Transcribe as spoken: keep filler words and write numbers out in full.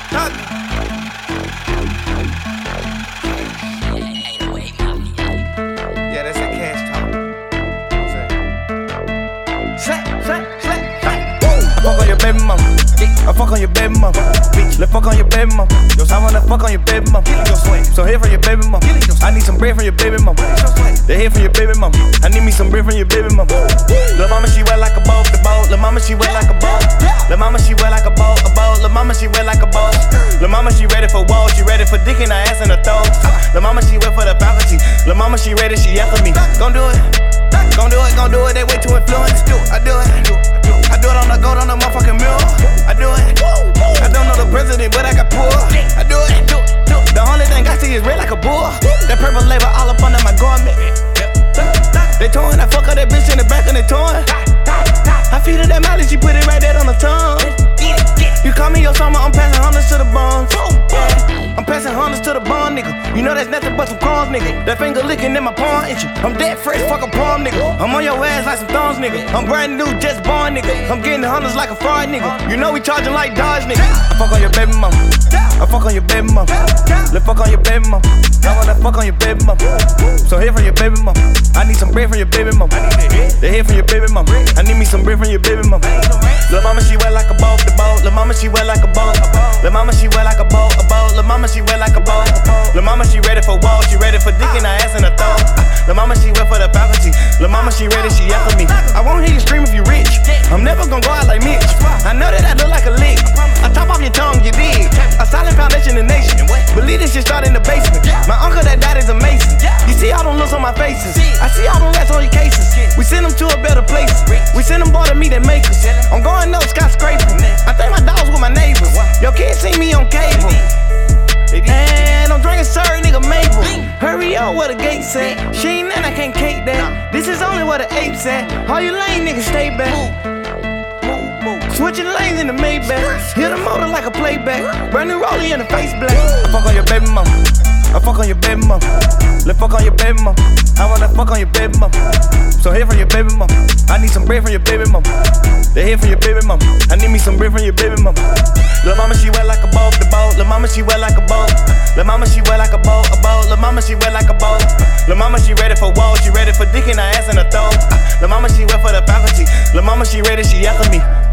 Talk. Yeah, that's that cash talk. Slap, slap, slap, slap. Fuck on your baby mama. I fuck on your baby mama. Let's fuck on your baby mama. I wanna fuck on your baby mama. So here from your baby mama. I need some bread from your baby mama. They here from your baby mama. I need me some bread from your baby mama. Lil' mama, she wet like a boat, the boat. Lil' mama, she wet like a boat. Lil' mama, she wet like a boat, a boat. Lil' mama, she wet like a boat. Lil' mama, she ready for walls, she ready for dick in her ass and her throat. Lil' mama, she wet for the faculty. Lil' mama, she ready, she after me. Gon' do it, gon' do it, gon' do it. They way too influenced. I do it, I do it on the gold on the motherfucking mirror. I do it. I don't know the president, but I got poor. I do it. The only thing I see is red like a bull. That purple label all up under my garment. They torn, I fuck up that bitch in the back and they torn. I feed her that molly, she put it right there on the tongue. You call me your summer, I'm passing hundreds to the bones. Yeah, I'm passing hundreds to the bone, nigga. You know that's nothing but some crumbs, nigga. That finger licking in my palm itchy. I'm dead fresh, fuck a palm, nigga. I'm on your ass like some thorns, nigga. I'm brand new, just born, nigga. I'm getting hundreds like a fraud, nigga. You know we charging like Dodge, nigga. I fuck on your baby mama. I fuck on your baby mama. Let's fuck on your baby mama. I wanna fuck on your baby mama. So here from your baby mama. I need some bread from your baby mama. They here from your baby mama. I need me some bread from your baby mama. Lil' mama, she wet like a boat, the boat. Lil' mama, she wet like a boat. Lil' mama, she wet like a boat, a boat. Lil' mama, she wet like a boat. Lil' mama, she ready for walls, she ready for dick in her ass and her throat. Lil' mama, she wet for the faculty. Lil' mama, she ready, she after me. I won't hear you scream if you rich. I'm never gonna go out like Mitch. I know that I look like a lick. I top off your tongue, you dig. A solid foundation in the nation. Believe this shit start in the basement. My uncle that died is amazing. You see all them looks on my faces. I see all them rats on your cases. We send them to a better place. We send them boy to meet their makers. I'm going no skyscraping. I think my dogs with my neighbors. Your kids see me on cable. And I'm drinking sorry, nigga Mabel. Hurry up where the gates at. She ain't nothing, I can't cake that. This is only where the apes at. All you lame niggas stay back. Switching lanes in the Maybach. Hit the motor like a playback. Brand new rollie in the face black. I fuck on your baby mama. I fuck on your baby mama. Let's fuck on your baby mama. I wanna fuck on your baby mama. So here from your baby mama. I need some bread from your baby mama. They here from your baby mama. I need me some bread from your baby mama. Lil' mama, she wet like a boat, the boat. Lil' mama, she wet like a boat. Lil' mama, she wet like a boat, a boat. Lil' mama, she wet like a boat. Lil' mama, she ready for walls, she ready for dick in her ass and her throat. Lil' mama, she wet for the faculty. Lil' mama, she ready, she after me.